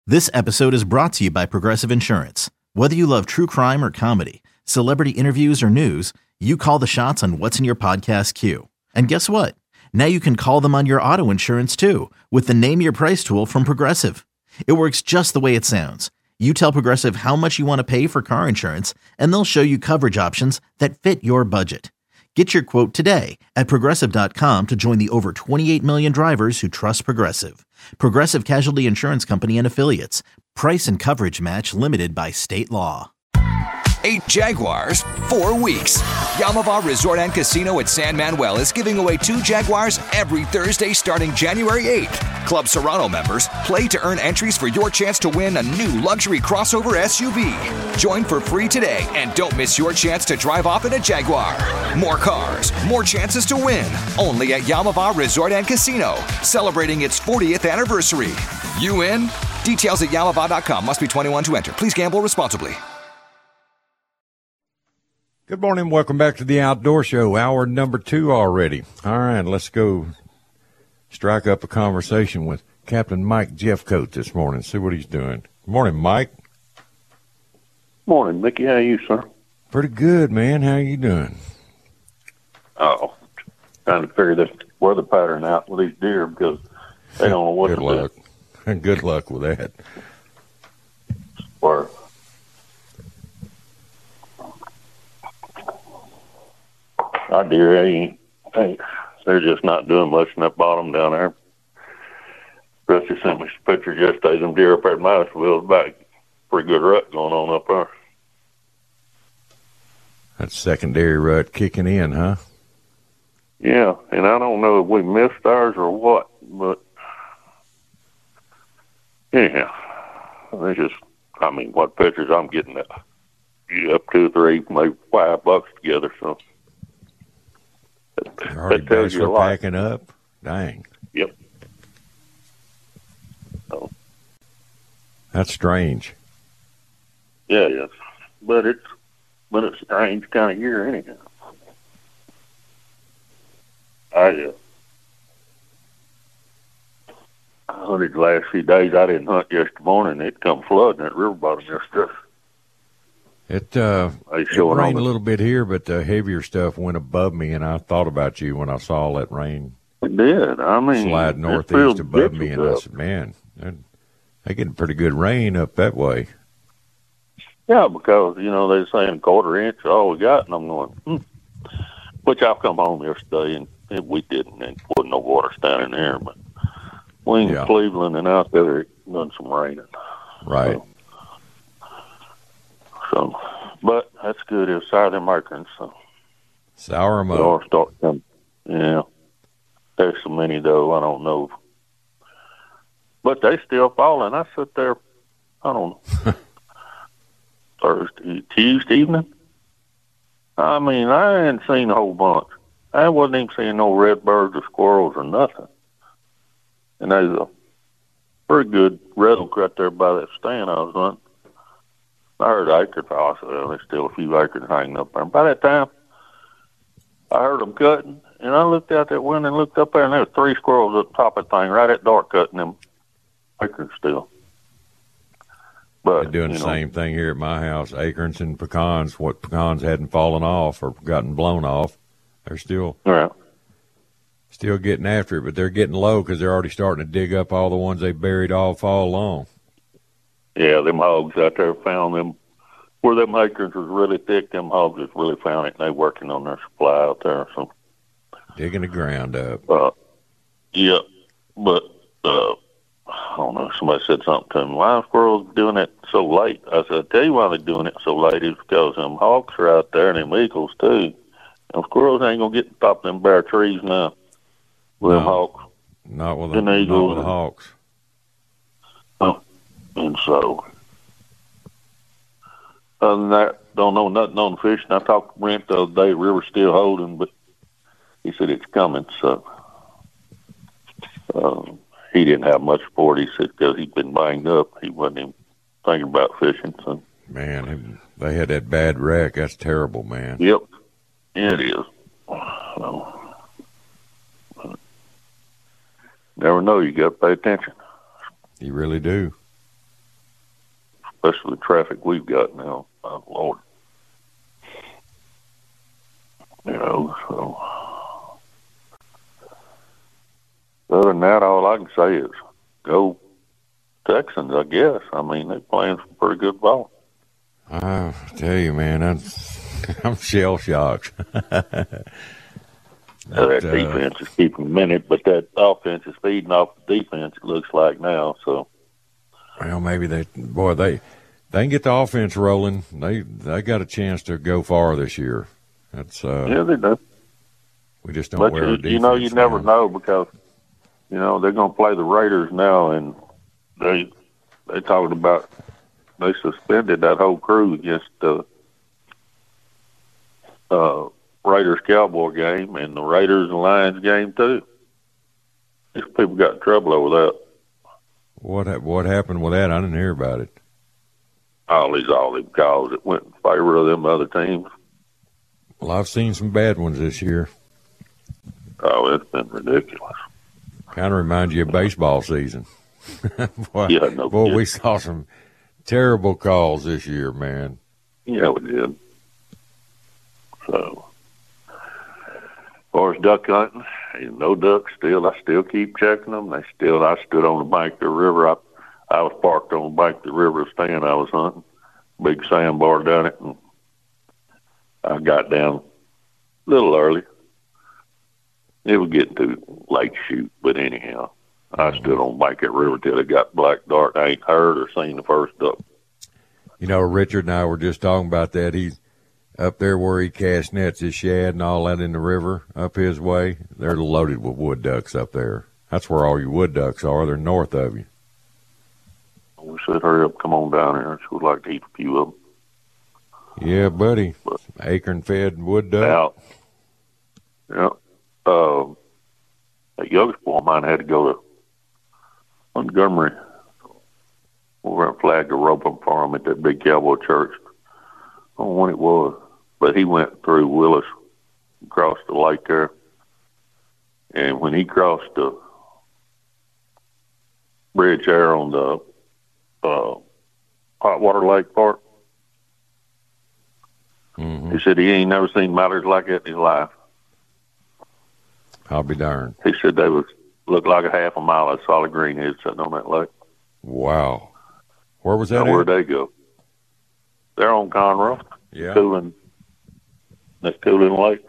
This episode is brought to you by Progressive Insurance. Whether you love true crime or comedy, celebrity interviews or news, you call the shots on what's in your podcast queue. And guess what? Now you can call them on your auto insurance too with the Name Your Price tool from Progressive. It works just the way it sounds. You tell Progressive how much you want to pay for car insurance, and they'll show you coverage options that fit your budget. Get your quote today at Progressive.com to join the over 28 million drivers who trust Progressive. Progressive Casualty Insurance Company and Affiliates. Price and coverage match limited by state law. 8 Jaguars, 4 weeks. Yamava Resort and Casino at San Manuel is giving away 2 Jaguars every Thursday starting January 8th. Club Serrano members play to earn entries for your chance to win a new luxury crossover SUV. Join for free today and don't miss your chance to drive off in a Jaguar. More cars, more chances to win. Only at Yamava Resort and Casino, celebrating its 40th anniversary. You in? Details at yamava.com. Must be 21 to enter. Please gamble responsibly. Good morning. Welcome back to the Outdoor Show. Hour number 2 already. All right, let's go strike up a conversation with Captain Mike Jeffcoat this morning. See what he's doing. Good morning, Mike. Morning, Mickey. How are you, sir? Pretty good, man. How you doing? Oh, trying to figure this weather pattern out with these deer because they don't know what Good to luck. do. Good luck with that. Or our deer, they're just not doing much in that bottom down there. Rusty sent me some pictures yesterday. Them deer up there at Myersville's back. Pretty good rut going on up there. That secondary rut kicking in, huh? Yeah, and I don't know if we missed ours or what, but anyhow, it's just, what pictures I'm getting up 2, 3, maybe $5 together, so. You're already bachelor packing up? Dang. Yep. So. That's strange. Yeah, yes. But it's a strange kind of year anyhow. I hunted the last few days. I didn't hunt yesterday morning. It come flooding at river bottom yesterday. It rained a little bit here, but the heavier stuff went above me, and I thought about you when I saw that rain. It did. Slide northeast above me, and I said, man, they're getting pretty good rain up that way. Yeah, because, they're saying 1/4 inch is all we got, and I'm going, Which I've come home yesterday, and we didn't, and wasn't no water standing there, but we in Cleveland and out there, it done some raining. Right. So, but that's good. It was sour them acorns. So. Sour them up. Or start coming. Yeah. There's so many, though, I don't know. But they still falling. I sit there, I don't know, Tuesday evening. I hadn't seen a whole bunch. I wasn't even seeing no redbirds or squirrels or nothing. And there's a pretty good red oak right there by that stand I was hunting. I heard acorns. Also, there's still a few acorns hanging up there. And by that time, I heard them cutting, and I looked out that window and looked up there, and there were 3 squirrels at the top of the thing, right at dark, cutting them acorns still. But they're doing the same thing here at my house. Acorns and pecans. What pecans hadn't fallen off or gotten blown off, they're still getting after it, but they're getting low because they're already starting to dig up all the ones they buried all fall long. Yeah, them hogs out there found them. Where them acorns was really thick, them hogs just really found it, and they working on their supply out there. So digging the ground up. Yeah, but I don't know. Somebody said something to me. Why are squirrels doing it so late? I said, I tell you why they're doing it so late is because them hawks are out there and them eagles too. And squirrels ain't gonna get to the top of them bare trees now with them hawks. Not with the hawks. And so, other than that, don't know nothing on fishing. I talked to Brent the other day. River's still holding, but he said it's coming. So he didn't have much support. He said because he'd been banged up, he wasn't even thinking about fishing. So man, they had that bad wreck. That's terrible, man. Yep, it is. So, never know. You got to pay attention. You really do. especially the traffic we've got now. Oh, Lord. So other than that, all I can say is go Texans, I guess. I mean, they're playing some pretty good ball. I tell you, man, I'm shell shocked. That defense is keeping them in it, but that offense is feeding off the defense, it looks like now. So, well, maybe they can get the offense rolling. They got a chance to go far this year. That's yeah, they do. We just don't wear our defense. You never know because they're going to play the Raiders now, and they talked about they suspended that whole crew against the Raiders-Cowboy game and the Raiders and Lions game too. These people got in trouble over that. What happened with that? I didn't hear about it. All these calls that went in favor of them other teams. Well, I've seen some bad ones this year. Oh, it's been ridiculous. Kind of reminds you of baseball season. Boy, we saw some terrible calls this year, man. Yeah, we did. So, as far as duck hunting, no ducks still. I still keep checking them. I stood on the bank of the river. I was parked on the bank of the river stand I was hunting. Big sandbar down it, and I got down a little early. It was getting too late to shoot, but anyhow, I stood on the bank of the river till it got black dark. I ain't heard or seen the first duck. Richard and I were just talking about that. He's up there where he casts nets, his shad and all that in the river up his way. They're loaded with wood ducks up there. That's where all your wood ducks are. They're north of you. We said, hurry up, come on down here. We'd like to eat a few of them. Yeah, buddy. Acorn-fed wood duck. Yeah. A youngest boy of mine had to go to Montgomery over and flag a rope for him at that big cowboy church. I don't know when it was, but he went through Willis, across the lake there. And when he crossed the bridge there on the Hot Water Lake part, he said he ain't never seen mallards like that in his life. I'll be darned. He said they looked like a half a mile of solid greenhead sitting on that lake. Wow. Where was that? Where'd they go? They're on Conroe. Yeah. That's Cooling Lake.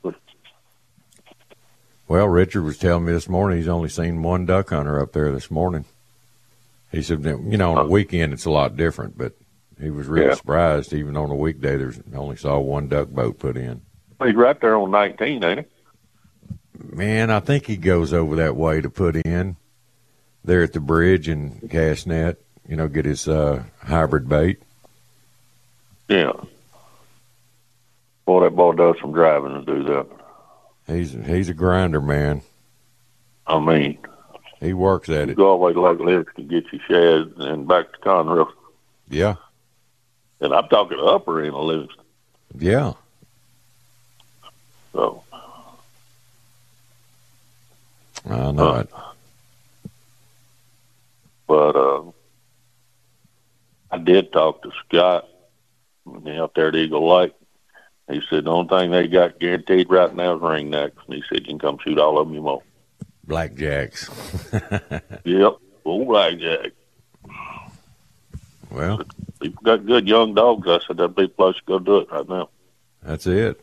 Well, Richard was telling me this morning he's only seen one duck hunter up there this morning. He said, on the weekend it's a lot different, but he was really surprised. Even on a weekday, only saw one duck boat put in. He's right there on 19, ain't he? Man, I think he goes over that way to put in there at the bridge and cast net, get his hybrid bait. Yeah. Boy, that boy does some driving to do that. He's a grinder, man. I mean, he works at it. You go all the way to Lake Livingston to get your shad and back to Conroe. Yeah. And I'm talking the upper end of Livingston. Yeah. So. I know it. But I did talk to Scott out there at Eagle Lake. He said the only thing they got guaranteed right now is ringnecks. And he said you can come shoot all of them you want. Blackjacks. Yep, full blackjack. Well, people got good young dogs. I said that'd be a place to go do it right now. That's it.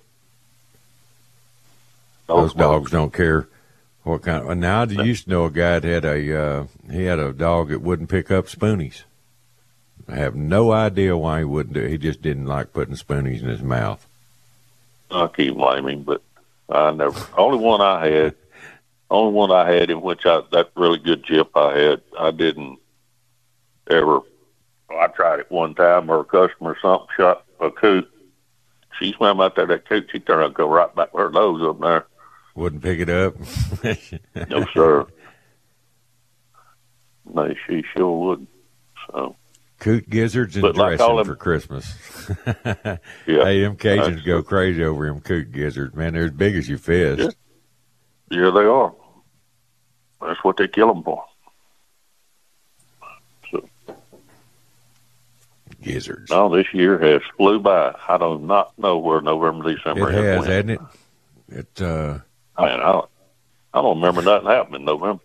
Those dogs don't care what kind of. Now, I used to know a guy that had a dog that wouldn't pick up spoonies. I have no idea why he wouldn't do it. He just didn't like putting spoonies in his mouth. I can't blame him, but I never. Only one I had in which that really good chip I had. I didn't ever. I tried it one time, or a customer or something shot a coot. She swam out there, that coot, she turned around and go right back with her nose up there. Wouldn't pick it up? No, sir. No, she sure would. So. Coot gizzards and dressing for Christmas. Yeah. Hey, them Cajuns go crazy over them coot gizzards, man. They're as big as your fist. Yeah, they are. That's what they kill them for. So. gizzards. No, this year has flew by. I do not know where November, December It has, went. hasn't it? It. I don't remember nothing happening in November.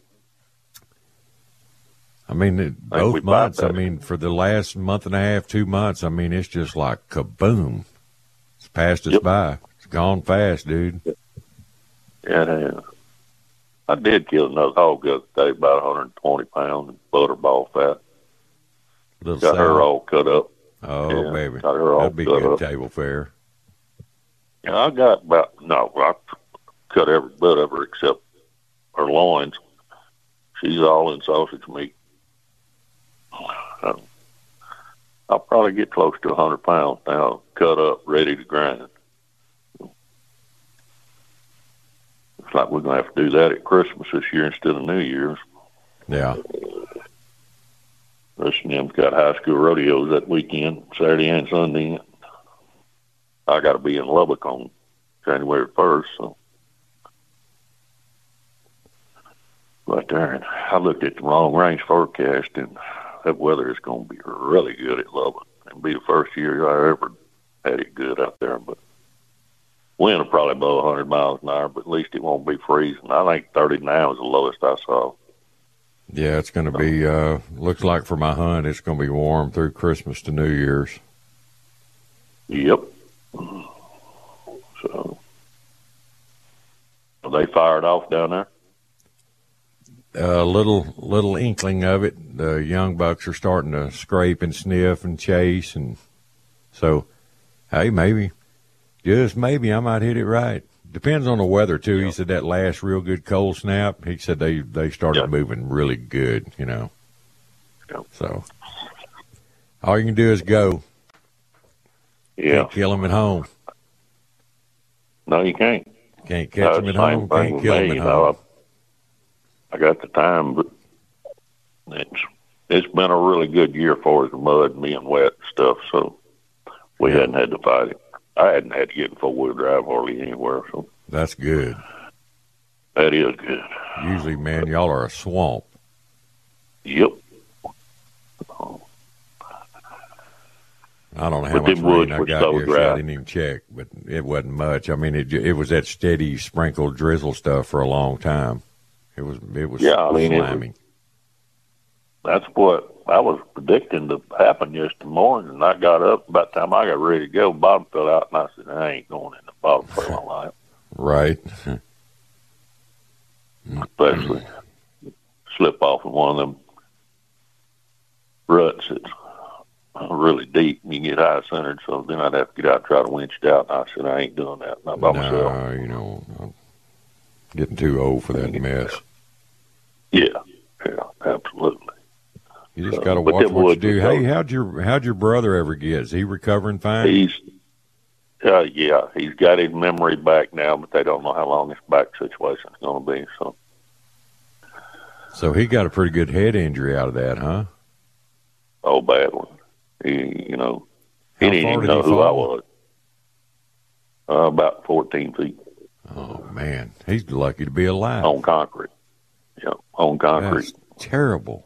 I mean, we both months. I bypassed mean, for the last month and a half, 2 months. I mean, it's just like kaboom. It's passed us by. It's gone fast, dude. Yeah, it has. I did kill another hog the other day, about 120 pounds, butterball fat. Little Got her salad. all cut up. Oh, Yeah, baby. got her all That'd be cut good up. table fare. Yeah, I cut every bit of her except her loins. She's all in sausage meat. I'll probably get close to 100 pounds now, cut up, ready to grind. Looks like we're going to have to do that at Christmas this year instead of New Year's. Yeah. Rest of them's got high school rodeos that weekend, Saturday and Sunday. I got to be in Lubbock on January 1st, so. Right there, and I looked at the long range forecast, and that weather is going to be really good at Lubbock. It'll be the first year I ever had it good out there, but wind will probably blow 100 miles an hour, but at least it won't be freezing. I think 30 now is the lowest I saw. Yeah, it's going to be, looks like for my hunt, it's going to be warm through Christmas to New Year's. Yep. So, are they fired off down there? A little inkling of it. The young bucks are starting to scrape and sniff and chase, and so, hey, maybe, just maybe, I might hit it right. Depends on the weather too. He said that last real good cold snap, he said they started moving really good, you know. So all you can do is go. Can't kill them at home. No, you can't. Can't catch them at home. Can't kill them at home. I got the time, but it's been a really good year for us, the mud being wet and stuff, so we hadn't had to fight it. I hadn't had to get in four-wheel drive hardly anywhere, so. That's good. That is good. Usually, man, y'all are a swamp. Yep. I don't know how much rain I got yesterday. I didn't even check, but it wasn't much. I mean, it was that steady sprinkled drizzle stuff for a long time. It was slimy. That's what I was predicting to happen yesterday morning, and I got up. About the time I got ready to go, bottom fell out, and I said, I ain't going in the bottom for my life. Right. Especially slip off in one of them ruts that's really deep, and you get high-centered, so then I'd have to get out and try to winch it out, and I said, I ain't doing that, not by myself. No, you know, I'm getting too old for that mess. Yeah, absolutely. You just got to watch what you do. Hey, how'd your brother ever get? Is he recovering fine? He's got his memory back now, but they don't know how long his back situation is going to be. So he got a pretty good head injury out of that, huh? Oh, bad one. He didn't even know who I was. About 14 feet. Oh man, he's lucky to be alive. On concrete. Yeah, on concrete. That's terrible.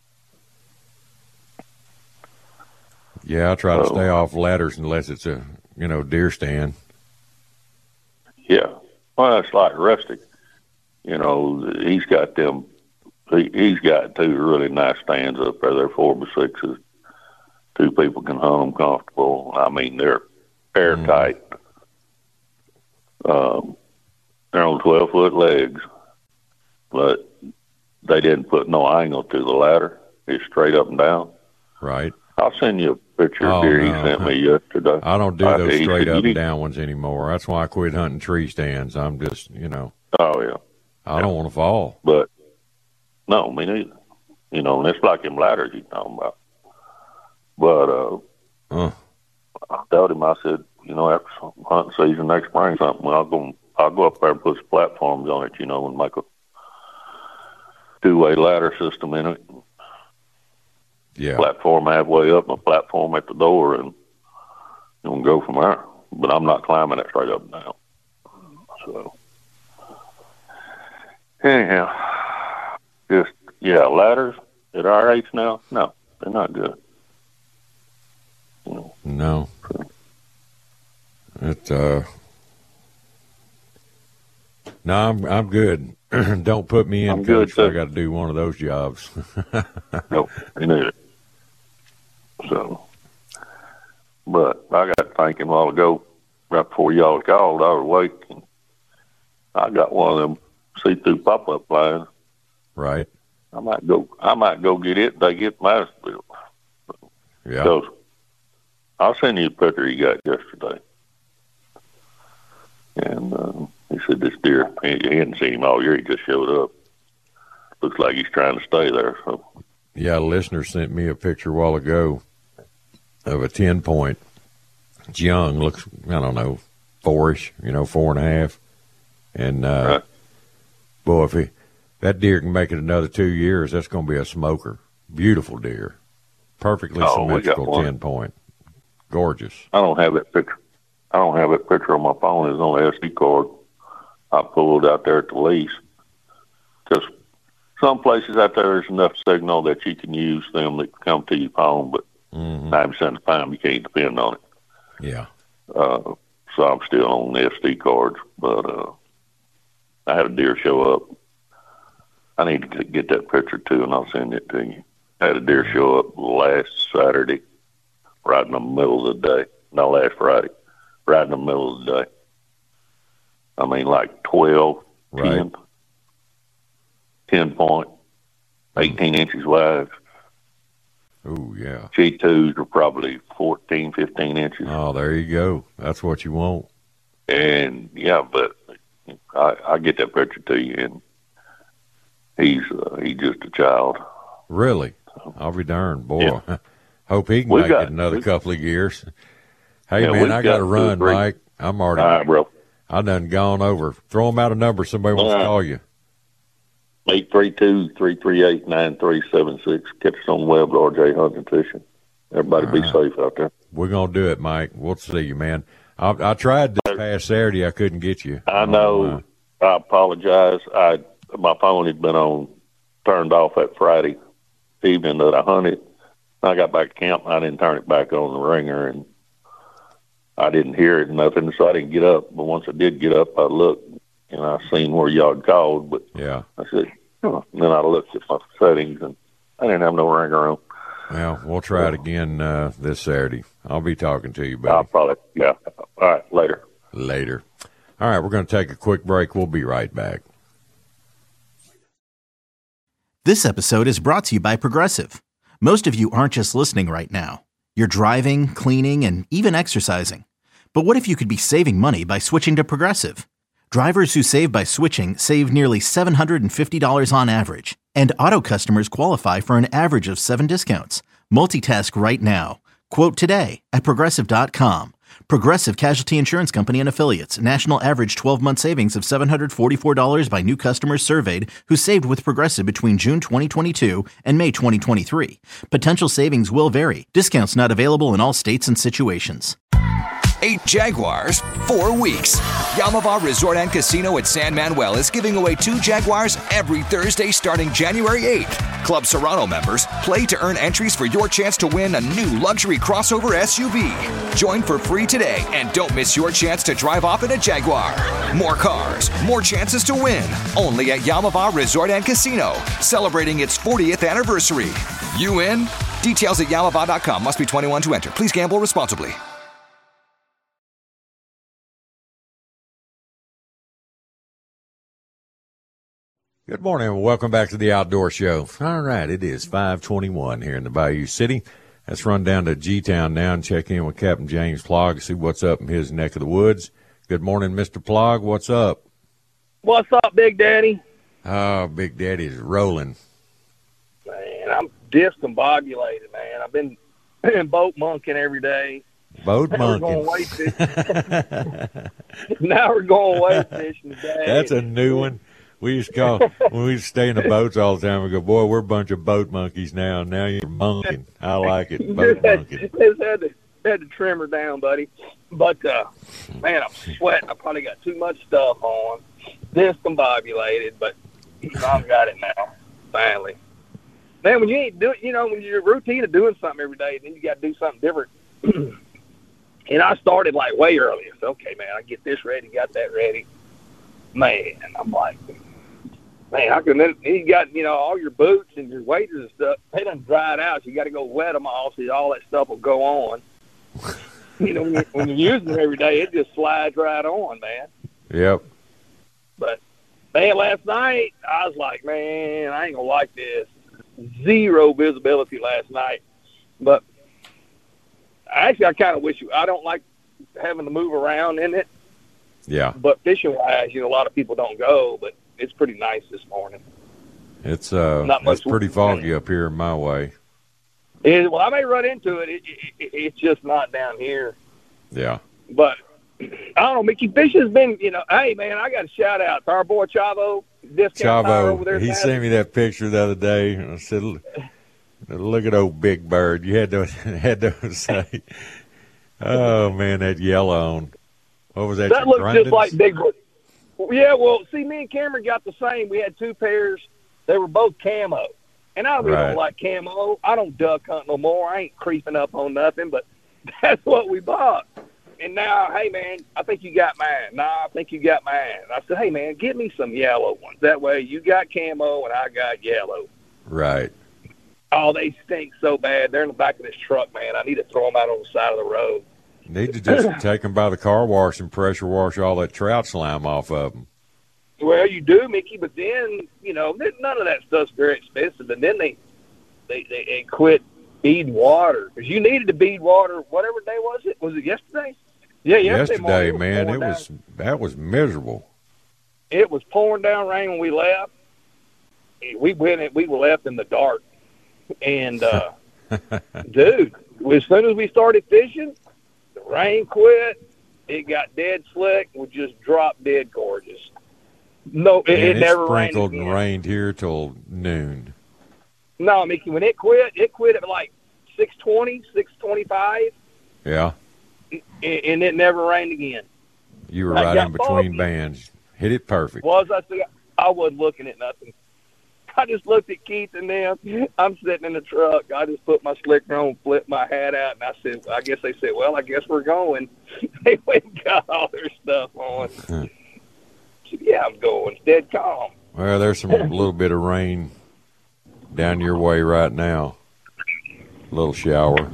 Yeah, I try to stay off ladders unless it's a, deer stand. Yeah. Well, it's like Rustic. He's got them. He's got two really nice stands up there. They're 4x6s. Two people can hunt them comfortable. I mean, they're airtight. They're on 12-foot legs, but they didn't put no angle to the ladder. It's straight up and down. Right. I'll send you a picture of deer he sent me yesterday. I don't do those straight up and down ones anymore. That's why I quit hunting tree stands. I'm just, Oh, yeah. I don't want to fall. But, no, me neither. And it's like them ladders you're talking about. But I told him, I said, after hunting season next spring something, I'll go up there and put some platforms on it, and make a two-way ladder system in it. Yeah. Platform halfway up and a platform at the door, and go from there. But I'm not climbing it straight up and down. So, anyhow, ladders at our age now, no, they're not good. No. No, I'm good. Don't put me in, I'm Coach. good, I got to do one of those jobs. Nope, me neither. So, but I got thinking a while ago, right before y'all called, I was awake, and I got one of them see-through pop-up blinds. Right. I might go get it. They get my bill. Yeah. So I'll send you a picture you got yesterday. And he said this deer, he hadn't seen him all year. He just showed up. Looks like he's trying to stay there. So. Yeah, a listener sent me a picture a while ago of a 10-point. It's young, looks, I don't know, 4-ish, 4.5. And, right. Boy, if that deer can make it another 2 years, that's going to be a smoker. Beautiful deer. Perfectly symmetrical 10-point. Gorgeous. I don't have that picture. On my phone. It's on the SD card. I pulled it out there at the lease. Because some places out there, there's enough signal that you can use them that come to your phone, but 90% of the time you can't depend on it. Yeah. So I'm still on the SD cards, but I had a deer show up. I need to get that picture too, and I'll send it to you. I had a deer show up last Saturday, right in the middle of the day. Not last Friday, right in the middle of the day. I mean, like 12, right. 10 point, 18 inches wide. Oh, yeah. G2s are probably 14, 15 inches. Oh, there you go. That's what you want. And, yeah, but I get that picture to you, and he's just a child. Really? I'll be darned, boy. Yeah. Hope he can make it another couple of years. Hey, yeah, man, I got to run, Mike. I'm already. All right, bro. I done gone over. Throw them out a number. Somebody wants to call you. 832-338-9376. Catch us on the web, RJ Hunting Fishing. Everybody be safe out there. We're going to do it, Mike. We'll see you, man. I tried this past Saturday. I couldn't get you. I know. I apologize. My phone had been turned off that Friday evening that I hunted. I got back to camp, and I didn't turn it back on the ringer, and I didn't hear it, nothing, so I didn't get up. But once I did get up, I looked, and I seen where y'all had called. But yeah, I said, and then I looked at my settings, and I didn't have no ringer on. Well, we'll try it again this Saturday. I'll be talking to you, buddy. I'll probably, yeah. All right, later. Later. All right, we're going to take a quick break. We'll be right back. This episode is brought to you by Progressive. Most of you aren't just listening right now. You're driving, cleaning, and even exercising. But what if you could be saving money by switching to Progressive? Drivers who save by switching save nearly $750 on average. And auto customers qualify for an average of 7 discounts. Multitask right now. Quote today at Progressive.com. Progressive Casualty Insurance Company and Affiliates. National average 12-month savings of $744 by new customers surveyed who saved with Progressive between June 2022 and May 2023. Potential savings will vary. Discounts not available in all states and situations. 8 Jaguars, 4 weeks. Yamava Resort and Casino at San Manuel is giving away 2 Jaguars every Thursday starting January 8th. Club Serrano members play to earn entries for your chance to win a new luxury crossover SUV. Join for free today and don't miss your chance to drive off in a Jaguar. More cars, more chances to win. Only at Yamava Resort and Casino, celebrating its 40th anniversary. You in? Details at Yamava.com. Must be 21 to enter. Please gamble responsibly. Good morning and welcome back to the Outdoor Show. All right, it is 5:21 here in the Bayou City. Let's run down to G-Town now and check in with Captain James Plogg, see what's up in his neck of the woods. Good morning, Mr. Plogg. What's up? What's up, Big Daddy? Oh, Big Daddy's rolling. Man, I'm discombobulated, man. I've been boat monkeying every day. Boat monkeying. We're going wade fishing. Now we're going wade fishing today. That's a new one. We used to call, when we used to stay in the boats all the time, we go, boy, we're a bunch of boat monkeys now. Now you're monking. I like it, boat monking. Just had to trim her down, buddy. But, man, I'm sweating. I probably got too much stuff on. Discombobulated, but I've got it now, finally. Man, when you ain't doing, when your routine of doing something every day, then you got to do something different. And I started like way early. I said, okay, man, I get this ready, got that ready. Man, I'm like, man, how can you got, all your boots and your waders and stuff, they done dried out. So you got to go wet them all so all that stuff will go on. When you're using them every day, it just slides right on, man. Yep. But, man, last night, I was like, man, I ain't going to like this. Zero visibility last night. But actually, I kind of wish I don't like having to move around in it. Yeah. But fishing-wise, a lot of people don't go, but it's pretty nice this morning. It's much pretty foggy up here in my way. Well, I may run into it. It's just not down here. Yeah. But, I don't know, Mickey, fishing's been, hey, man, I got a shout-out to our boy Chavo. Over there. He sent me that picture the other day, and I said, look at old Big Bird. You had to say, oh, man, that yellow on. What was that? That looks just like Big Bird. Yeah, well, see, me and Cameron got the same. We had two pairs. They were both camo. And I really don't like camo. I don't duck hunt no more. I ain't creeping up on nothing, but that's what we bought. And now, hey, man, I think you got mine. No, I think you got mine. I said, hey, man, get me some yellow ones. That way you got camo and I got yellow. Right. Oh, they stink so bad. They're in the back of this truck, man. I need to throw them out on the side of the road. Need to just take them by the car wash and pressure wash all that trout slime off of them. Well, you do, Mickey, but then, none of that stuff's very expensive. And then they quit beading water. Because you needed to bead water, whatever day was it? Was it yesterday? Yeah, yesterday, man. That was miserable. It was pouring down rain when we left. We were left in the dark. And, dude, as soon as we started fishing, the rain quit. It got dead slick. We just dropped dead gorgeous. No, it never sprinkled rained and rained here till noon. No, Mickey, when it quit at like 6:20, 6:25. Yeah. And it never rained again. You were right in between bands. Hit it perfect. I wasn't looking at nothing. I just looked at Keith and them. I'm sitting in the truck. I just put my slicker on, flipped my hat out, and I guess they said, well, I guess we're going. They went and got all their stuff on. I said, yeah, I'm going. It's dead calm. Well, there's a little bit of rain down your way right now. A little shower.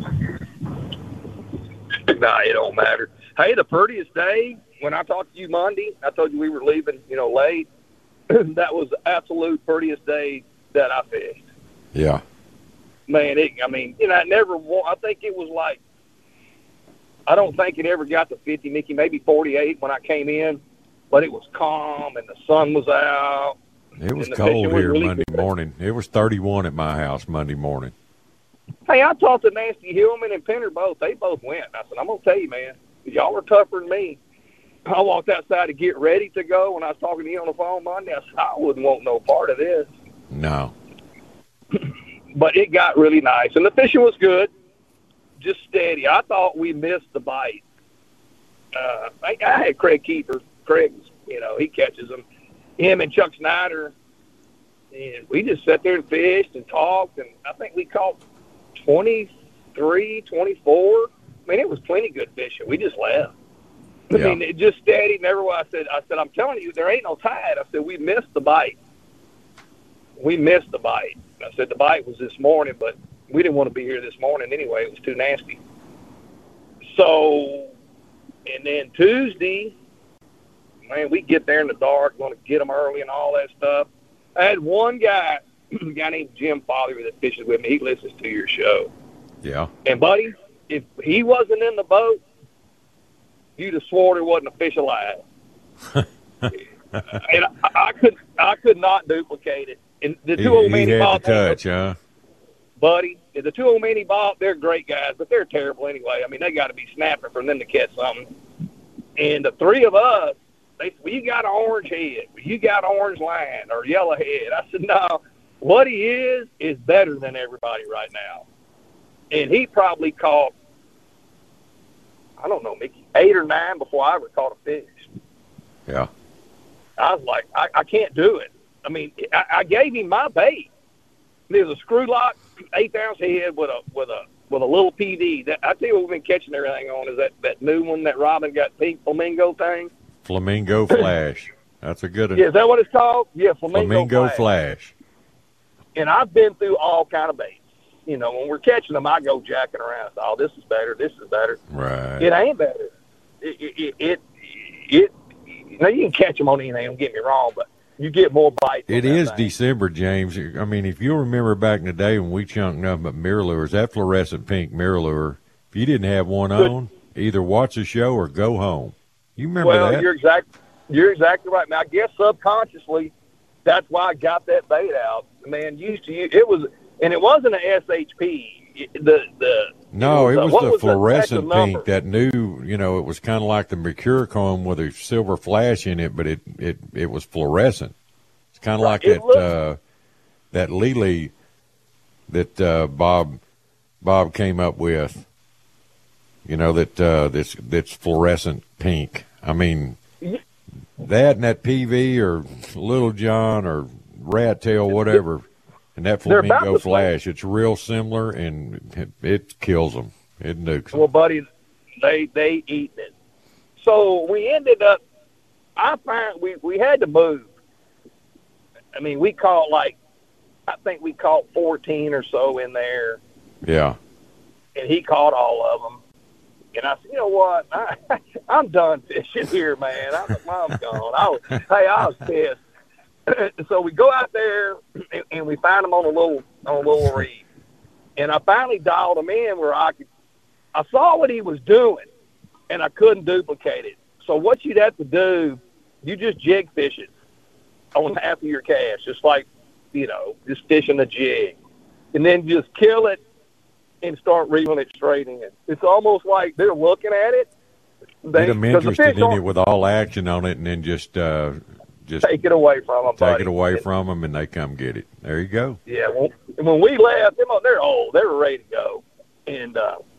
Nah, it don't matter. Hey, the prettiest day, when I talked to you Monday, I told you we were leaving, late. That was the absolute prettiest day that I fished. Yeah. Man, I think it was like, I don't think it ever got to 50, Mickey, maybe 48 when I came in, but it was calm and the sun was out. It was cold here really Monday morning. It was 31 at my house Monday morning. Hey, I talked to Nasty Hillman and Penner both. They both went. I said, I'm going to tell you, man, y'all are tougher than me. I walked outside to get ready to go when I was talking to you on the phone Monday. I said, I wouldn't want no part of this. No. But it got really nice. And the fishing was good, just steady. I thought we missed the bite. I had Craig Keeper. Craig's, he catches them. Him and Chuck Snyder. And we just sat there and fished and talked. And I think we caught 23, 24. I mean, it was plenty good fishing. We just left. I mean, it just steady. I said, I'm telling you, there ain't no tide. I said, we missed the bite. I said, the bite was this morning, but we didn't want to be here this morning anyway. It was too nasty. So, and then Tuesday, man, we get there in the dark, going to get them early and all that stuff. I had one guy, a guy named Jim Folliver that fishes with me. He listens to your show. Yeah. And, buddy, if he wasn't in the boat, you'd have swore there wasn't a fish alive. And I could not duplicate it. And the two old men he bought, buddy, the two old men he bought, they're great guys, but they're terrible anyway. I mean, they got to be snapping for them to catch something. And the three of us, they said, well, you got an orange head, you got orange line or yellow head. I said, no, what he is better than everybody right now. And he probably caught, I don't know, Mickey, 8 or 9 before I ever caught a fish. Yeah. I was like, I can't do it. I mean, I gave him my bait. There's a screw lock, 1/8 ounce head with with a little PD. That, I tell you what we've been catching everything on is that new one that Robin got, pink flamingo thing. Flamingo Flash. That's a good one. Yeah, is that what it's called? Yeah, Flamingo Flash. And I've been through all kind of baits. You know, when we're catching them, I go jacking around. Oh, this is better. This is better. Right. It ain't better. It now you can catch them on anything. Don't get me wrong, but you get more bites. It is December, James. I mean, if you remember back in the day when we chunked nothing but mirror lures, that fluorescent pink mirror lure, if you didn't have one on, either watch the show or go home. You remember that? Well, you're exactly right. Now, I guess subconsciously, that's why I got that bait out. Man, it wasn't an SHP. It was the fluorescent pink, that new, it was kind of like the Mercurochrome with a silver flash in it, but it was fluorescent. It's kind of like that Lily that Bob came up with, that's fluorescent pink. I mean, that and that PV or Little John or Rat Tail, whatever. And that Flamingo Flash, it's real similar, and it kills them. It nukes them. Well, buddy, they eat it. So we ended up, we had to move. I mean, we caught I think we caught 14 or so in there. Yeah. And he caught all of them. And I said, you know what? I'm done fishing here, man. I'm gone. I was pissed. So we go out there and we find him on a little reef, and I finally dialed him in where I saw what he was doing, and I couldn't duplicate it. So what you'd have to do, you just jig fish it on half of your cast, just like just fishing a jig, and then just kill it and start reeling it straight in. It's almost like they're looking at it. Get them interested in it with all action on it, and then just take it away from them. Take it away from them, and they come get it. There you go. Yeah. When we left, they're old. They were ready to go, and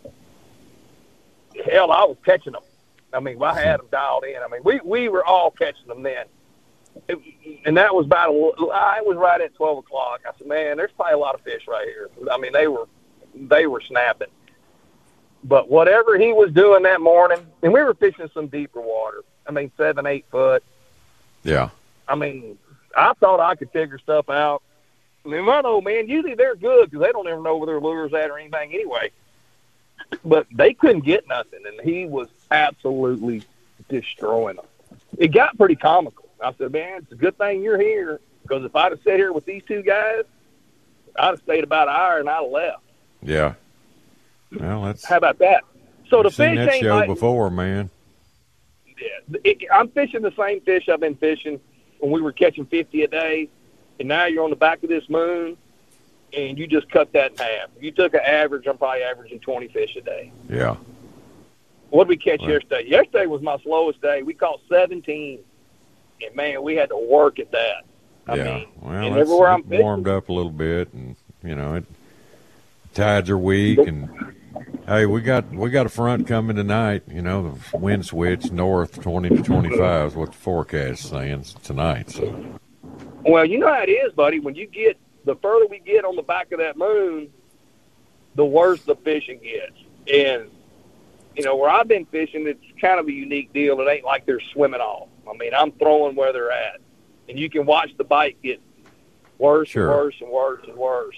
hell, I was catching them. I mean, I had them dialed in. I mean, we were all catching them then, and that was it was right at 12 o'clock. I said, man, there's probably a lot of fish right here. I mean, they were snapping. But whatever he was doing that morning, and we were fishing some deeper water. I mean, 7-8 foot. Yeah. I mean, I thought I could figure stuff out. I mean, I know, man, usually they're good because they don't ever know where their lure's at or anything anyway. But they couldn't get nothing, and he was absolutely destroying them. It got pretty comical. I said, man, it's a good thing you're here, because if I'd have sat here with these two guys, I'd have stayed about an hour and I'd have left. Yeah. Well, how about that? So the seen fish that ain't show before, man. Yeah, I'm fishing the same fish I've been fishing when we were catching 50 a day, and now you're on the back of this moon, and you just cut that in half. You took an average, I'm probably averaging 20 fish a day. Yeah. What did we catch yesterday? Yesterday was my slowest day. We caught 17, and, man, we had to work at that. I mean, and everywhere I'm fishing, warmed up a little bit, and, tides are weak, and hey, we got a front coming tonight. The wind switch north 20 to 25 is what the forecast is saying tonight. So, well, you know how it is, buddy. When the further we get on the back of that moon, the worse the fishing gets. And where I've been fishing, it's kind of a unique deal. It ain't like they're swimming off. I mean, I'm throwing where they're at, and you can watch the bite get worse and worse and worse and worse.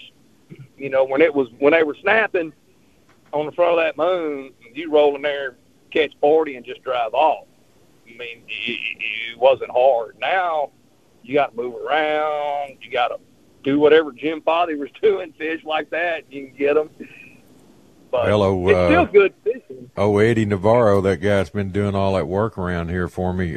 When they were snapping on the front of that moon, you roll in there, catch 40, and just drive off. I mean, it wasn't hard. Now you got to move around. You got to do whatever Jim Potty was doing, fish like that. You can get them. But it's still good fishing. Oh, Eddie Navarro, that guy's been doing all that work around here for me.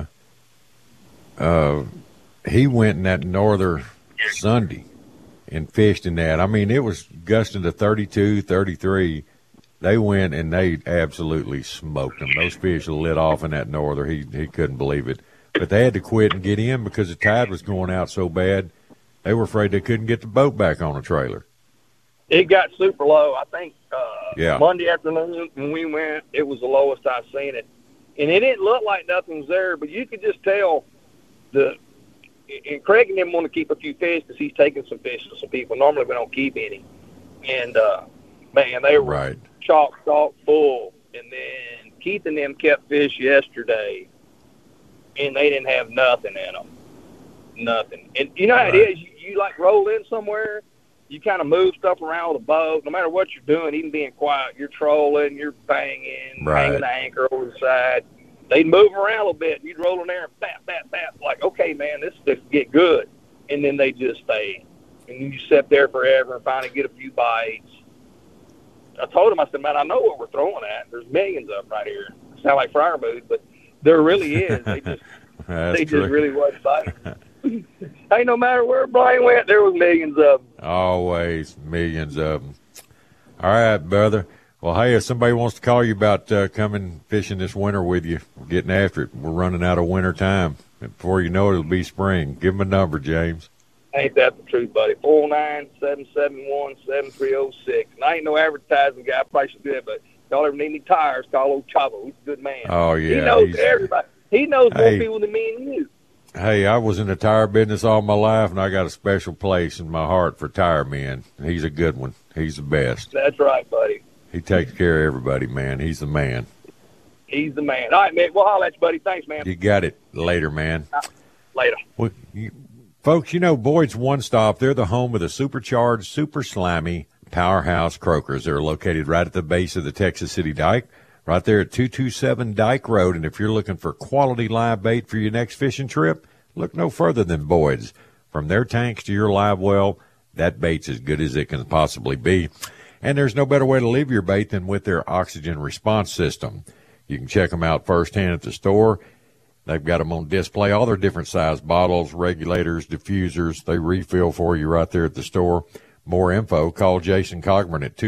He went in that northern Sunday and fished in that. I mean, it was gusting to 32, 33. They went and they absolutely smoked them. Those fish lit off in that norther. He couldn't believe it. But they had to quit and get in because the tide was going out so bad. They were afraid they couldn't get the boat back on a trailer. It got super low. I think Monday afternoon when we went, it was the lowest I've seen it. And it didn't look like nothing was there, but you could just tell and Craig and them want to keep a few fish because he's taking some fish to some people. Normally we don't keep any. And Man, they were Right. chock full. And then Keith and them kept fish yesterday, and they didn't have nothing in them. Nothing. And you know how it is. You like roll in somewhere, you kind of move stuff around with a boat. No matter what you're doing, even being quiet, you're trolling, you're banging, hanging the anchor over the side. They'd move around a little bit, and you'd roll in there and bat, like, okay, man, this get good. And then they just stay. And you sit there forever and finally get a few bites. I told him, I said, man, I know what we're throwing at. There's millions of them right here. Sound like Friar Mood, but there really is. They just really wasn't biting. Hey, no matter where Brian went, there was millions of them. Always millions of them. All right, brother. Well, hey, if somebody wants to call you about coming fishing this winter with you, we're getting after it. We're running out of winter time. Before you know it, it'll be spring. Give them a number, James. Ain't that the truth, buddy? 409-771-7306. And I ain't no advertising guy. I probably should do it, but if y'all ever need any tires, call old Chavo. He's a good man. Oh, yeah. He knows everybody. He knows more people than me and you. Hey, I was in the tire business all my life, and I got a special place in my heart for tire men. He's a good one. He's the best. That's right, buddy. He takes care of everybody, man. He's the man. He's the man. All right, man. We'll holler at you, buddy. Thanks, man. You got it. Later, man. Later. Well, folks, you know, Boyd's One Stop, they're the home of the supercharged, super slimy powerhouse croakers. They're located right at the base of the Texas City Dike, right there at 227 Dike Road. And if you're looking for quality live bait for your next fishing trip, look no further than Boyd's. From their tanks to your live well, that bait's as good as it can possibly be. And there's no better way to leave your bait than with their oxygen response system. You can check them out firsthand at the store. They've got them on display, all their different size bottles, regulators, diffusers. They refill for you right there at the store. More info, call Jason Cogburn at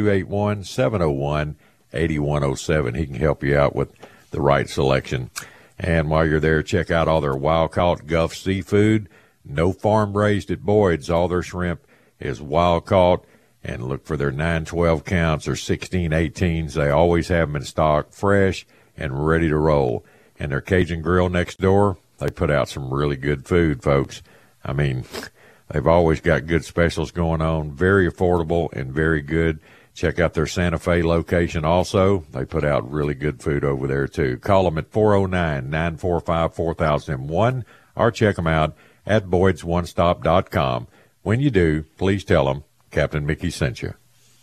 281-701-8107. He can help you out with the right selection. And while you're there, check out all their wild-caught Gulf seafood. No farm-raised at Boyd's. All their shrimp is wild-caught. And look for their 9-12 counts or 16-18s. They always have them in stock, fresh and ready to roll. And their Cajun Grill next door, they put out some really good food, folks. I mean, they've always got good specials going on, very affordable and very good. Check out their Santa Fe location also. They put out really good food over there, too. Call them at 409-945-4001 or check them out at boydsonestop.com. When you do, please tell them Captain Mickey sent you.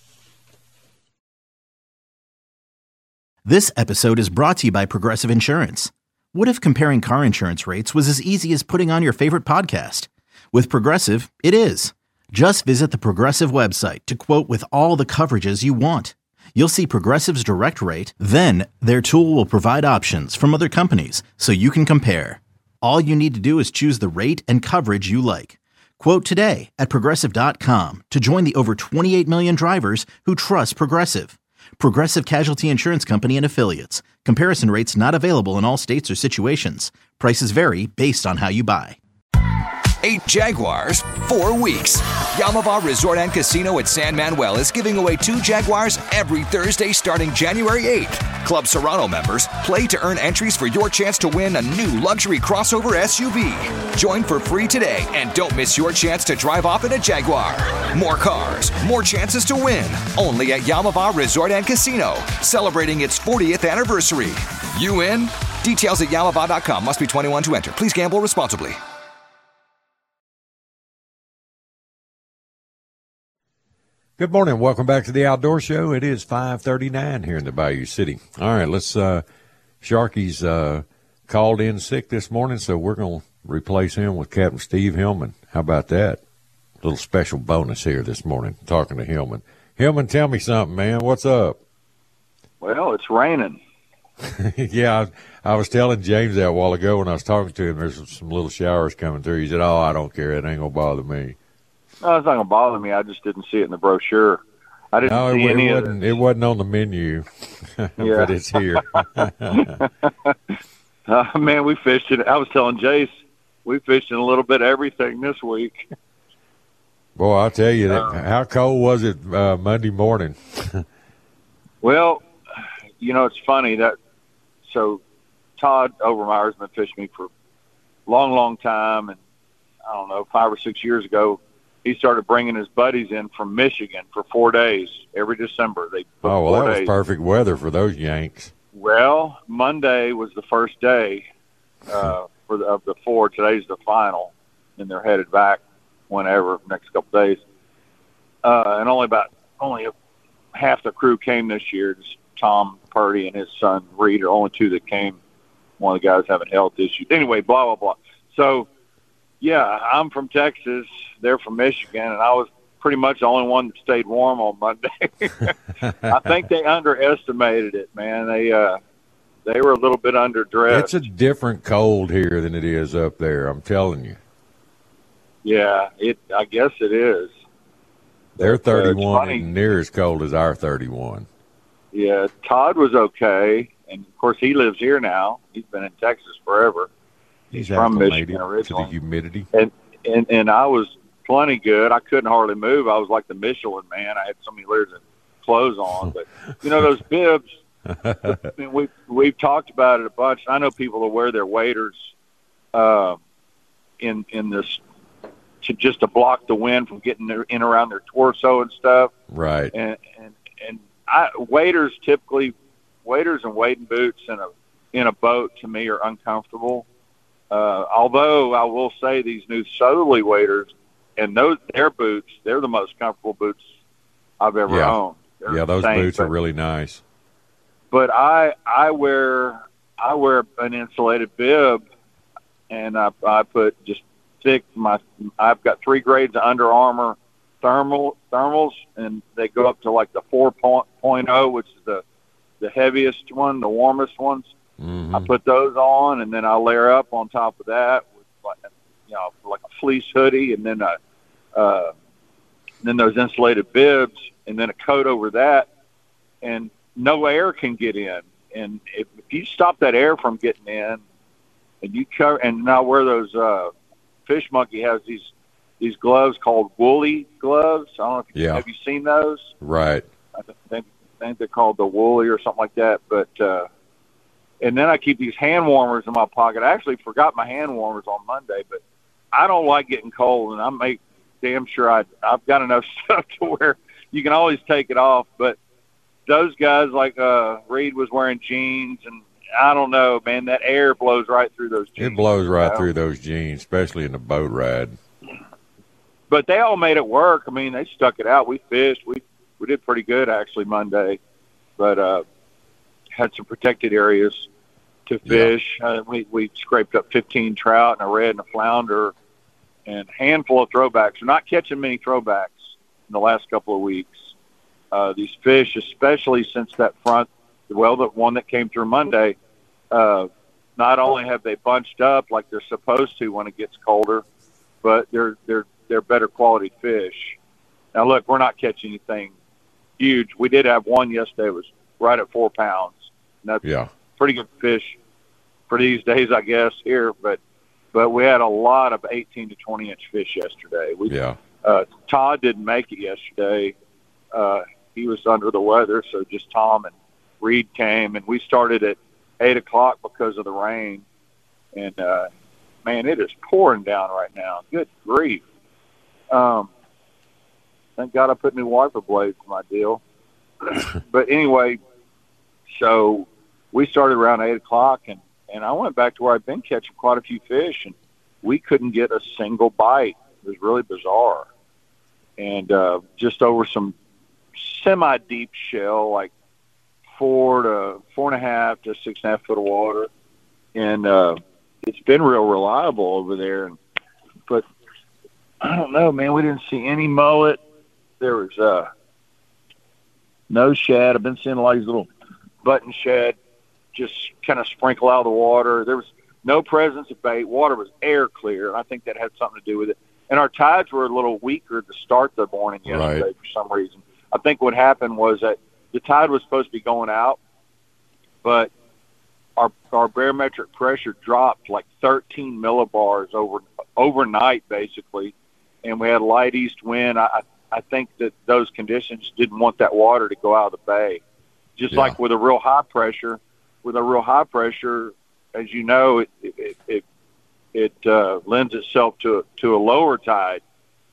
This episode is brought to you by Progressive Insurance. What if comparing car insurance rates was as easy as putting on your favorite podcast? With Progressive, it is. Just visit the Progressive website to quote with all the coverages you want. You'll see Progressive's direct rate, then their tool will provide options from other companies so you can compare. All you need to do is choose the rate and coverage you like. Quote today at Progressive.com to join the over 28 million drivers who trust Progressive. Progressive Casualty Insurance Company and Affiliates. Comparison rates not available in all states or situations. Prices vary based on how you buy. 8 Jaguars, 4 weeks. Yamava Resort and Casino at San Manuel is giving away 2 Jaguars every Thursday starting January 8th. Club Serrano members play to earn entries for your chance to win a new luxury crossover SUV. Join for free today and don't miss your chance to drive off in a Jaguar. More cars, more chances to win. Only at Yamava Resort and Casino, celebrating its 40th anniversary. You in? Details at yamava.com. Must be 21 to enter. Please gamble responsibly. Good morning. Welcome back to the Outdoor Show. It is 5:39 here in the Bayou City. All right, let's Sharky's called in sick this morning, so we're going to replace him with Captain Steve Hillman. How about that? A little special bonus here this morning, talking to Hillman. Hillman, tell me something, man. What's up? Well, it's raining. Yeah, I was telling James that a while ago when I was talking to him. There's some little showers coming through. He said, "Oh, I don't care. It ain't going to bother me." No, it's not going to bother me. I just didn't see it in the brochure. I didn't see any of it. It wasn't on the menu, but it's here. Man, we fished it. I was telling Jace, we fished in a little bit of everything this week. Boy, I'll tell you, how cold was it Monday morning? Well, you know, it's funny that – so Todd Overmeyer's been fishing me for a long, long time, and I don't know, 5 or 6 years ago, he started bringing his buddies in from Michigan for 4 days every December. They Oh, well, that days. was perfect weather for those Yanks. Well, Monday was the first day of the 4. Today's the final, and they're headed back whenever, next couple days. And only half the crew came this year. Just Tom Purdy and his son Reed are only 2 that came. One of the guys having health issues. Anyway, blah, blah, blah. So, yeah, I'm from Texas. They're from Michigan, and I was pretty much the only one that stayed warm on Monday. I think they underestimated it, man. They were a little bit underdressed. It's a different cold here than it is up there, I'm telling you. Yeah, I guess it is. Their 31 isn't near as cold as our 31. Yeah, Todd was okay, and of course he lives here now. He's been in Texas forever. He's from Michigan originally. To the humidity. And I was plenty good. I couldn't hardly move. I was like the Michelin man. I had so many layers of clothes on. But you know those bibs. I mean, we've talked about it a bunch. I know people that wear their waders in this to block the wind from getting in around their torso and stuff. Right. And waders and wading boots in a boat to me are uncomfortable. Although I will say these new southerly waders and their boots, they're the most comfortable boots I've ever owned. Yeah, those boots are really nice. But I wear an insulated bib, and I put just thick. I've got 3 grades of Under Armour thermals, and they go up to like the 4.0, which is the heaviest one, the warmest ones. Mm-hmm. I put those on, and then I layer up on top of that with like a fleece hoodie, and then those insulated bibs, and then a coat over that, and no air can get in. And if you stop that air from getting in, and you cover, and now wear those Fish Monkey has these gloves called woolly gloves. I don't know if you have you seen those? Right. I think they're called the woolly or something like that, but. And then I keep these hand warmers in my pocket. I actually forgot my hand warmers on Monday, but I don't like getting cold, and I make damn sure I've got enough stuff to where you can always take it off. But those guys, like Reed was wearing jeans, and I don't know, man, that air blows right through those jeans. It blows right through those jeans, especially in the boat ride. But they all made it work. I mean, they stuck it out. We fished. We did pretty good, actually, Monday. But had some protected areas to fish. Yeah. We scraped up 15 trout and a red and a flounder and a handful of throwbacks. We're not catching many throwbacks in the last couple of weeks. These fish, especially since that front, the one that came through Monday, not only have they bunched up like they're supposed to when it gets colder, but they're better quality fish. Now, look, we're not catching anything huge. We did have one yesterday. It was right at 4 pounds. And that's pretty good fish for these days, I guess, here. But we had a lot of 18 to 20-inch fish yesterday. Todd didn't make it yesterday. He was under the weather, so just Tom and Reed came. And we started at 8 o'clock because of the rain. And, man, it is pouring down right now. Good grief. Thank God I put new wiper blades in my deal. But anyway, so we started around 8 o'clock, and I went back to where I'd been catching quite a few fish, and we couldn't get a single bite. It was really bizarre. And just over some semi-deep shell, like 4 to 4.5 to 6.5 foot of water. And it's been real reliable over there. But I don't know, man. We didn't see any mullet. There was no shad. I've been seeing a lot of these little button shad just kind of sprinkle out of the water. There was no presence of bait. Water was air clear, and I think that had something to do with it. And our tides were a little weaker to start the morning yesterday for some reason. I think what happened was that the tide was supposed to be going out, but our barometric pressure dropped like 13 millibars overnight, basically, and we had a light east wind. I think that those conditions didn't want that water to go out of the bay. Just like with a real high pressure, as you know, it lends itself to a lower tide.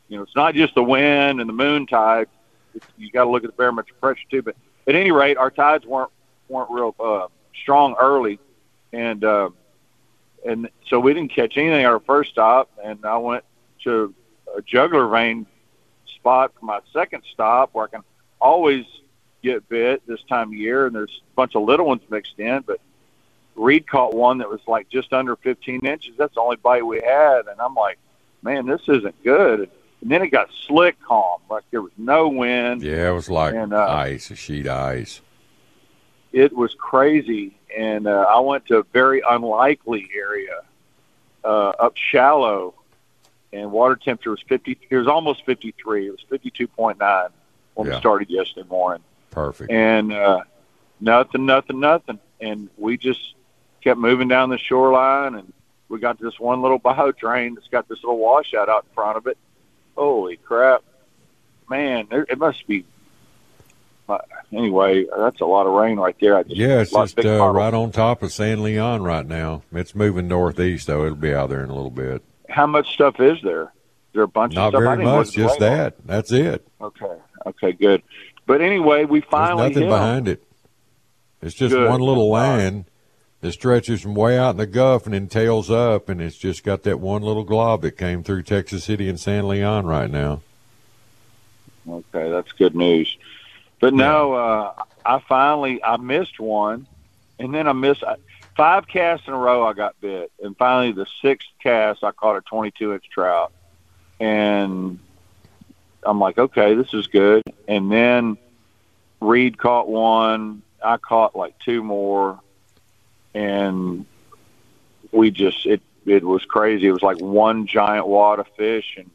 it's not just the wind and the moon tide. You got to look at the barometric pressure too. But at any rate, our tides weren't real strong early, and so we didn't catch anything at our first stop. And I went to a jugular vein spot for my second stop, where I can always get bit this time of year, and there's a bunch of little ones mixed in. But Reed caught one that was like just under 15 inches. That's the only bite we had, and I'm like, man, this isn't good. And then it got slick calm, like there was no wind. Yeah, it was like ice, a sheet of ice. It was crazy, and I went to a very unlikely area up shallow, and water temperature was 50. It was almost 53. It was 52.9 when we started yesterday morning. Perfect. And nothing. And we just kept moving down the shoreline, and we got this one little bio drain that's got this little washout out in front of it. Holy crap, man! It must be. Anyway, that's a lot of rain right there. It's just right on top of San Leon right now. It's moving northeast, though. It'll be out there in a little bit. How much stuff is there? Is there a bunch of stuff? Not very much, just that. That's it. Okay, good. But anyway, we finally There's nothing behind it. It's just one little line that stretches from way out in the Gulf and then tails up, and it's just got that one little glob that came through Texas City and San Leon right now. Okay, that's good news. But no, I missed one, and then I missed 5 casts in a row I got bit. And finally, the 6th cast, I caught a 22-inch trout. And I'm like, okay, this is good. And then Reed caught one. I caught like 2 more. And we just, it was crazy. It was like one giant wad of fish. And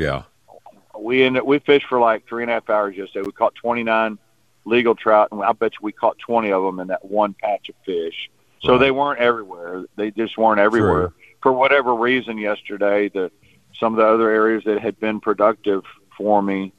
we fished for like 3.5 hours yesterday. We caught 29 legal trout, and I bet you we caught 20 of them in that one patch of fish. So they weren't everywhere. They just weren't everywhere. True. For whatever reason yesterday, some of the other areas that had been productive for me,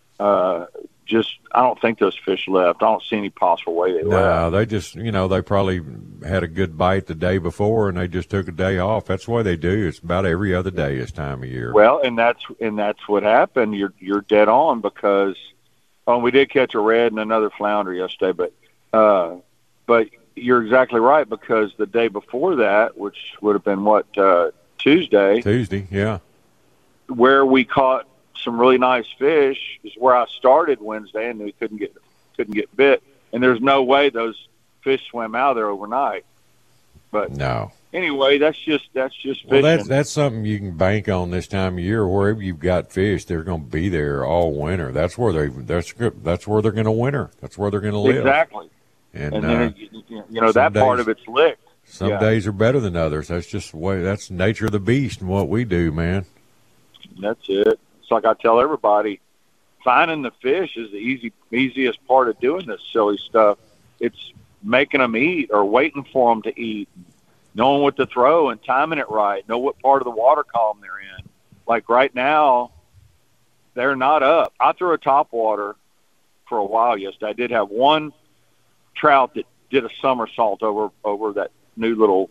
I don't think those fish left. I don't see any possible way they left. No, they just, they probably had a good bite the day before, and they just took a day off. That's why they do. It's about every other day this time of year. Well, and that's what happened. You're dead on, because we did catch a red and another flounder yesterday, but you're exactly right, because the day before that, which would have been Tuesday, yeah, where we caught some really nice fish, is where I started Wednesday, and we couldn't get bit. And there's no way those fish swam out of there overnight. But no. Anyway, that's just fishing. Well, that's something you can bank on this time of year. Wherever you've got fish, they're going to be there all winter. That's where they're going to winter. That's where they're going to live. Exactly. And then that part of it's licked. Some days are better than others. That's just the way. That's the nature of the beast and what we do, man. That's it. It's like I tell everybody, finding the fish is the easiest part of doing this silly stuff. It's making them eat or waiting for them to eat, knowing what to throw and timing it right, know what part of the water column they're in. Like right now, they're not up. I threw a topwater for a while yesterday. I did have one trout that did a somersault over that new little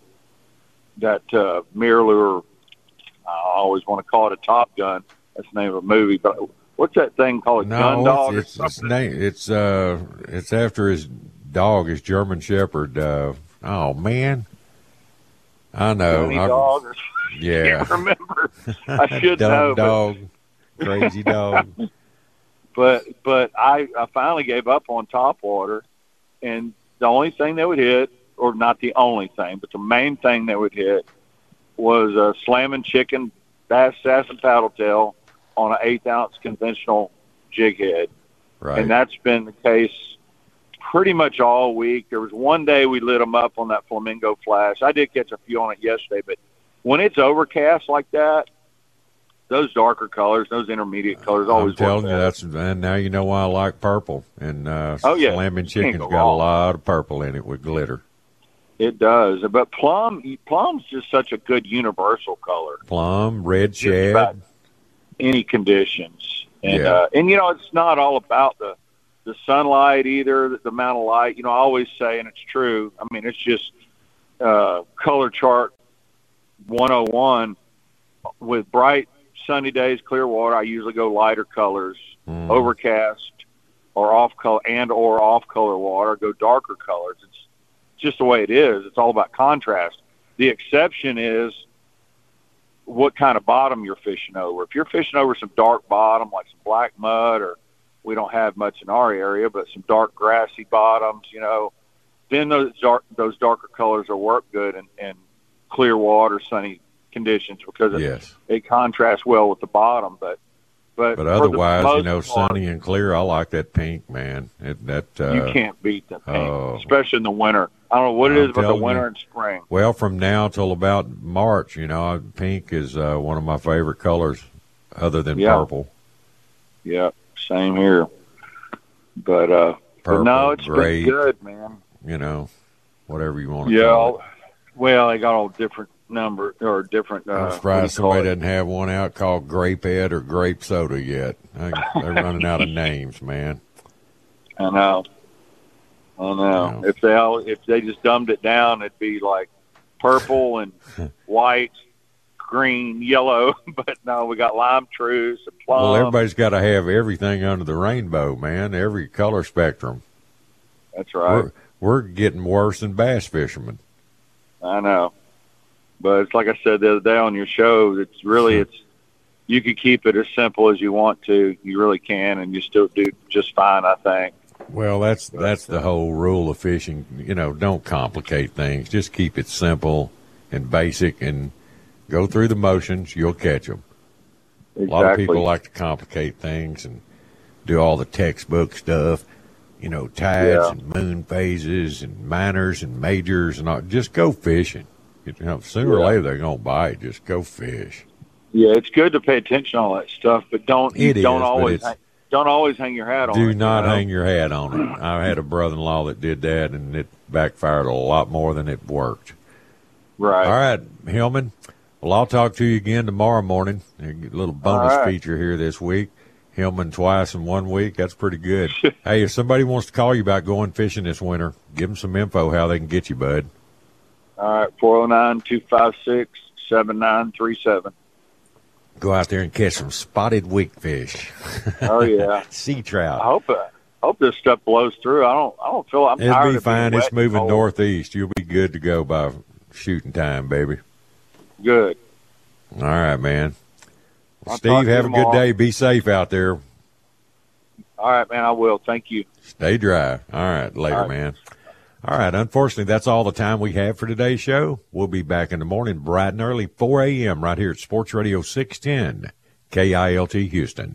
mirror lure. I always want to call it a Top Gun. That's the name of a movie. But what's that thing called? Gun Dog? It's after his dog, his German Shepherd. Oh man, I know. Gunny Dog. Yeah, I can't remember. I should know. Dog, crazy dog. But I finally gave up on topwater, and the only thing that would hit, or not the only thing, but the main thing that would hit was a slamming chicken bass sass and paddletail on an 1/8-ounce conventional jig head. Right. And that's been the case pretty much all week. There was one day we lit them up on that Flamingo Flash. I did catch a few on it yesterday, but when it's overcast like that, those darker colors, those intermediate colors always work. I'm telling you, and now you know why I like purple. And Slamming Chicken's got a lot of purple in it with glitter. It does. But plum's just such a good universal color. Plum, red shad. Any conditions. And, and it's not all about the sunlight either, the amount of light. I always say, and it's true, I mean, it's just color chart 101 with bright sunny days, clear water, I usually go lighter colors. Overcast or off color water, go darker colors. It's just the way it is. It's all about contrast. The exception is what kind of bottom you're fishing over. If you're fishing over some dark bottom, like some black mud, or we don't have much in our area, but some dark grassy bottoms, then those darker colors will work good in clear water, sunny conditions, because it contrasts well with the bottom. But otherwise, sunny and clear, I like that pink, man. You can't beat the pink, especially in the winter. I don't know what it is about the winter and spring. Well, from now till about March, pink is one of my favorite colors, other than purple. Yeah, same here. But purple, no, it's gray, been good, man. Whatever you want to call it. Well, they got all different numbers or different. I'm surprised somebody doesn't have one out called Grape Head or Grape Soda yet. They're running out of names, man. I know. If they just dumbed it down, it'd be like purple and white, green, yellow. But no, we got lime truce and plum. Well, everybody's got to have everything under the rainbow, man. Every color spectrum. That's right. We're getting worse than bass fishermen. I know. But it's like I said the other day on your show, it's really, you can keep it as simple as you want to. You really can, and you still do just fine, I think. Well, that's the whole rule of fishing. Don't complicate things. Just keep it simple and basic and go through the motions. You'll catch them. Exactly. A lot of people like to complicate things and do all the textbook stuff. Tides and moon phases and minors and majors and all. Just go fishing. Sooner or later they're gonna bite. Just go fish. Yeah, it's good to pay attention to all that stuff, but don't always hang your hat on it. Do not hang your hat on it. I had a brother-in-law that did that, and it backfired a lot more than it worked. Right. All right, Hillman. Well, I'll talk to you again tomorrow morning. A little bonus feature here this week. Hillman twice in 1 week. That's pretty good. Hey, if somebody wants to call you about going fishing this winter, give them some info how they can get you, bud. All right, 409-256-7937. Go out there and catch some spotted wickfish. Oh yeah, sea trout. I hope this stuff blows through. I don't feel I'm tired. It'll be fine. It's moving cold. Northeast. You'll be good to go by shooting time, baby. Good. All right, man. Well, I'll Steve, have a good day. Be safe out there. All right, man. I will. Thank you. Stay dry. All right, later, man. All right, unfortunately, that's all the time we have for today's show. We'll be back in the morning bright and early, 4 a.m. right here at Sports Radio 610, KILT Houston.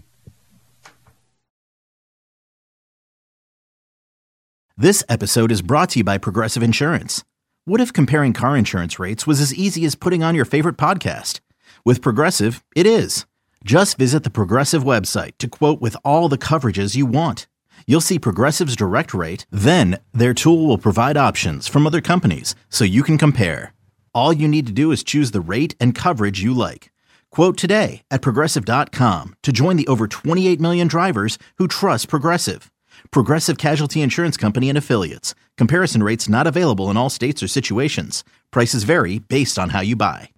This episode is brought to you by Progressive Insurance. What if comparing car insurance rates was as easy as putting on your favorite podcast? With Progressive, it is. Just visit the Progressive website to quote with all the coverages you want. You'll see Progressive's direct rate, then their tool will provide options from other companies so you can compare. All you need to do is choose the rate and coverage you like. Quote today at Progressive.com to join the over 28 million drivers who trust Progressive. Progressive Casualty Insurance Company and Affiliates. Comparison rates not available in all states or situations. Prices vary based on how you buy.